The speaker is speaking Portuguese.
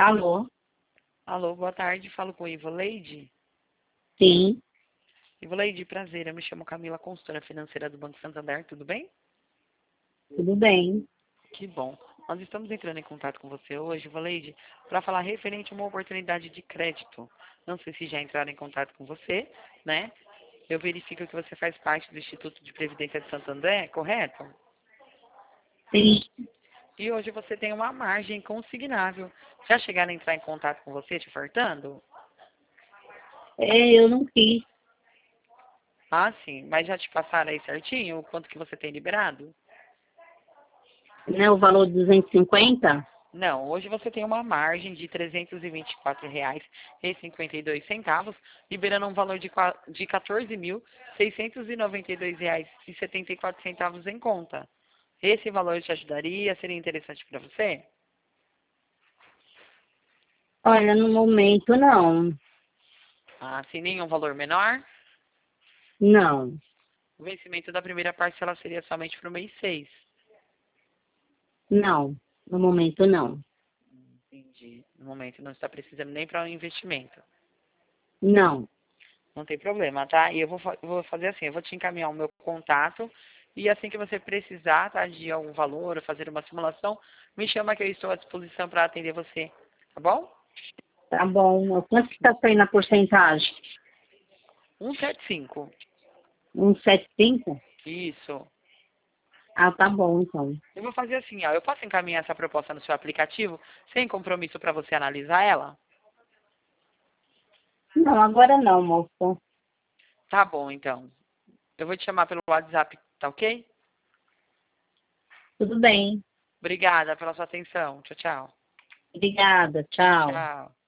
Alô? Alô, boa tarde. Falo com Ivoleide. Sim, Ivoleide, prazer. Eu me chamo Camila, consultora financeira do Banco Santander. Tudo bem? tudo bem. Que bom. Nós estamos entrando em contato com você hoje, Ivoleide, para falar referente a uma oportunidade de crédito. Não sei se já entraram em contato com você, né? Eu verifico que você faz parte do Instituto de Previdência de Santander, correto? Sim, E hoje você tem uma margem consignável. Já chegaram a entrar em contato com você te ofertando? eu não quis, Ah, sim. Mas já te passaram aí certinho o quanto que você tem liberado? né? O valor de 250? Não, hoje você tem uma margem de R$ 324,52, liberando um valor de R$ 14.692,74 em conta. Esse valor te ajudaria? Seria interessante para você? Olha, no momento não. Ah, sem nenhum valor menor? Não, O vencimento da primeira parcela seria somente para o mês 6. não. No momento não. Entendi. No momento não está precisando nem para um investimento. Não. Não tem problema, tá? E eu vou fazer assim, eu vou te encaminhar o meu contato e assim que você precisar, tá, de algum valor ou fazer uma simulação, me chama que eu estou à disposição para atender você, tá bom? Tá bom. Quanto que está saindo a porcentagem? 175. 175? Isso. Ah, tá bom, então. Eu vou fazer assim, ó, eu posso encaminhar essa proposta no seu aplicativo sem compromisso para você analisar ela? Não, agora não, moça. Tá bom, então. Eu vou te chamar pelo WhatsApp, tá ok? Tudo bem. Obrigada pela sua atenção. Tchau, tchau. Obrigada. Tchau. Tchau.